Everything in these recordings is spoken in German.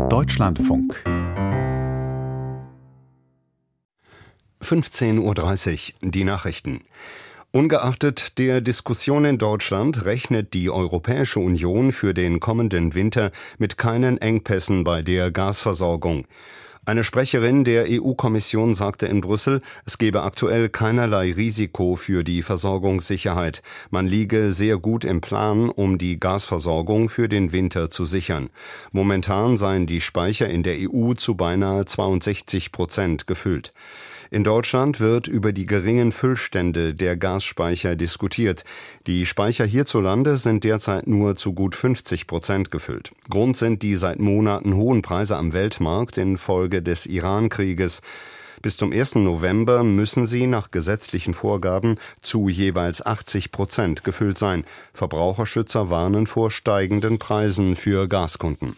Deutschlandfunk 15:30 Uhr, die Nachrichten. Ungeachtet der Diskussion in Deutschland rechnet die Europäische Union für den kommenden Winter mit keinen Engpässen bei der Gasversorgung. Eine Sprecherin der EU-Kommission sagte in Brüssel, es gebe aktuell keinerlei Risiko für die Versorgungssicherheit. Man liege sehr gut im Plan, um die Gasversorgung für den Winter zu sichern. Momentan seien die Speicher in der EU zu beinahe 62% gefüllt. In Deutschland wird über die geringen Füllstände der Gasspeicher diskutiert. Die Speicher hierzulande sind derzeit nur zu gut 50% gefüllt. Grund sind die seit Monaten hohen Preise am Weltmarkt infolge des Iran-Krieges. Bis zum 1. November müssen sie nach gesetzlichen Vorgaben zu jeweils 80% gefüllt sein. Verbraucherschützer warnen vor steigenden Preisen für Gaskunden.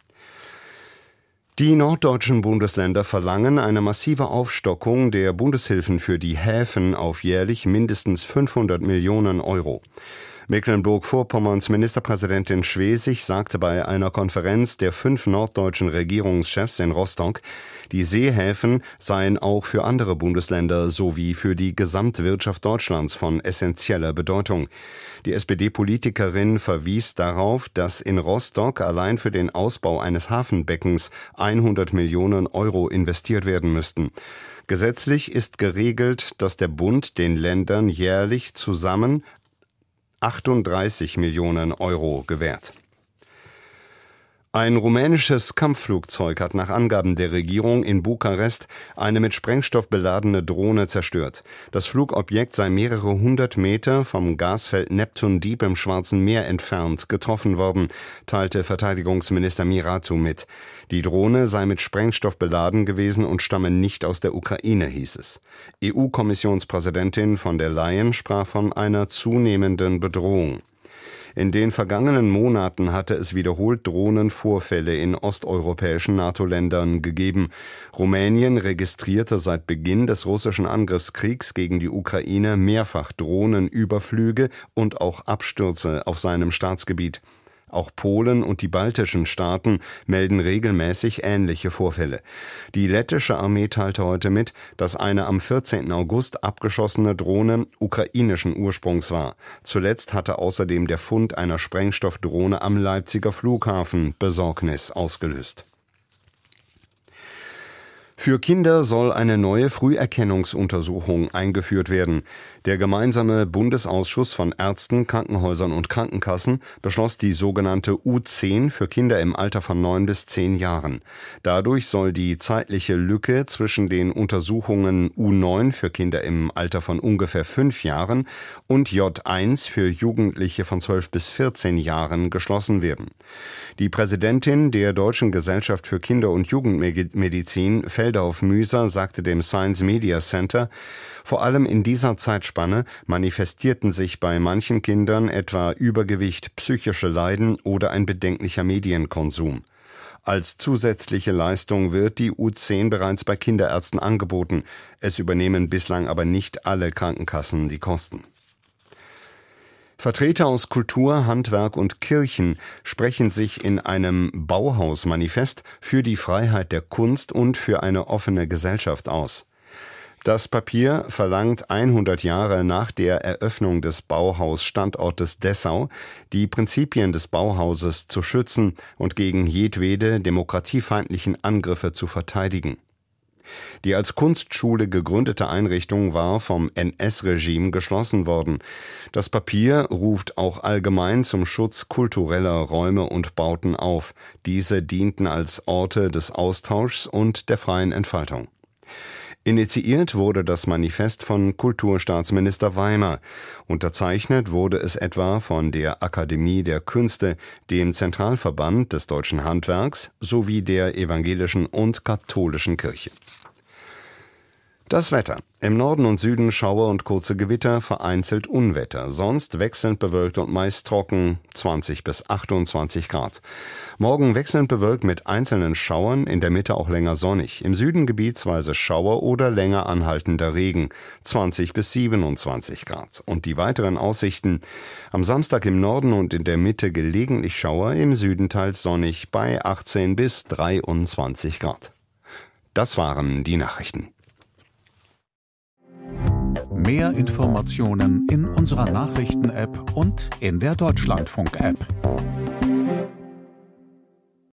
Die norddeutschen Bundesländer verlangen eine massive Aufstockung der Bundeshilfen für die Häfen auf jährlich mindestens 500 Millionen Euro. Mecklenburg-Vorpommerns Ministerpräsidentin Schwesig sagte bei einer Konferenz der 5 norddeutschen Regierungschefs in Rostock, die Seehäfen seien auch für andere Bundesländer sowie für die Gesamtwirtschaft Deutschlands von essentieller Bedeutung. Die SPD-Politikerin verwies darauf, dass in Rostock allein für den Ausbau eines Hafenbeckens 100 Millionen Euro investiert werden müssten. Gesetzlich ist geregelt, dass der Bund den Ländern jährlich zusammen 38 Millionen Euro gewährt. Ein rumänisches Kampfflugzeug hat nach Angaben der Regierung in Bukarest eine mit Sprengstoff beladene Drohne zerstört. Das Flugobjekt sei mehrere 100 Meter vom Gasfeld Neptun Deep im Schwarzen Meer entfernt getroffen worden, teilte Verteidigungsminister Miratou mit. Die Drohne sei mit Sprengstoff beladen gewesen und stamme nicht aus der Ukraine, hieß es. EU-Kommissionspräsidentin von der Leyen sprach von einer zunehmenden Bedrohung. In den vergangenen Monaten hatte es wiederholt Drohnenvorfälle in osteuropäischen NATO-Ländern gegeben. Rumänien registrierte seit Beginn des russischen Angriffskriegs gegen die Ukraine mehrfach Drohnenüberflüge und auch Abstürze auf seinem Staatsgebiet. Auch Polen und die baltischen Staaten melden regelmäßig ähnliche Vorfälle. Die lettische Armee teilte heute mit, dass eine am 14. August abgeschossene Drohne ukrainischen Ursprungs war. Zuletzt hatte außerdem der Fund einer Sprengstoffdrohne am Leipziger Flughafen Besorgnis ausgelöst. Für Kinder soll eine neue Früherkennungsuntersuchung eingeführt werden. Der gemeinsame Bundesausschuss von Ärzten, Krankenhäusern und Krankenkassen beschloss die sogenannte U10 für Kinder im Alter von 9 bis 10 Jahren. Dadurch soll die zeitliche Lücke zwischen den Untersuchungen U9 für Kinder im Alter von ungefähr 5 Jahren und J1 für Jugendliche von 12 bis 14 Jahren geschlossen werden. Die Präsidentin der Deutschen Gesellschaft für Kinder- und Jugendmedizin, Feldhauf-Müser, sagte dem Science Media Center, vor allem in dieser Zeitspanne manifestierten sich bei manchen Kindern etwa Übergewicht, psychische Leiden oder ein bedenklicher Medienkonsum. Als zusätzliche Leistung wird die U10 bereits bei Kinderärzten angeboten. Es übernehmen bislang aber nicht alle Krankenkassen die Kosten. Vertreter aus Kultur, Handwerk und Kirchen sprechen sich in einem Bauhaus-Manifest für die Freiheit der Kunst und für eine offene Gesellschaft aus. Das Papier verlangt 100 Jahre nach der Eröffnung des Bauhaus-Standortes Dessau, die Prinzipien des Bauhauses zu schützen und gegen jedwede demokratiefeindlichen Angriffe zu verteidigen. Die als Kunstschule gegründete Einrichtung war vom NS-Regime geschlossen worden. Das Papier ruft auch allgemein zum Schutz kultureller Räume und Bauten auf. Diese dienten als Orte des Austauschs und der freien Entfaltung. Initiiert wurde das Manifest von Kulturstaatsminister Weimer. Unterzeichnet wurde es etwa von der Akademie der Künste, dem Zentralverband des Deutschen Handwerks sowie der Evangelischen und Katholischen Kirche. Das Wetter. Im Norden und Süden Schauer und kurze Gewitter, vereinzelt Unwetter. Sonst wechselnd bewölkt und meist trocken, 20 bis 28 Grad. Morgen wechselnd bewölkt mit einzelnen Schauern, in der Mitte auch länger sonnig. Im Süden gebietsweise Schauer oder länger anhaltender Regen, 20 bis 27 Grad. Und die weiteren Aussichten: am Samstag im Norden und in der Mitte gelegentlich Schauer, im Süden teils sonnig bei 18 bis 23 Grad. Das waren die Nachrichten. Mehr Informationen in unserer Nachrichten-App und in der Deutschlandfunk-App.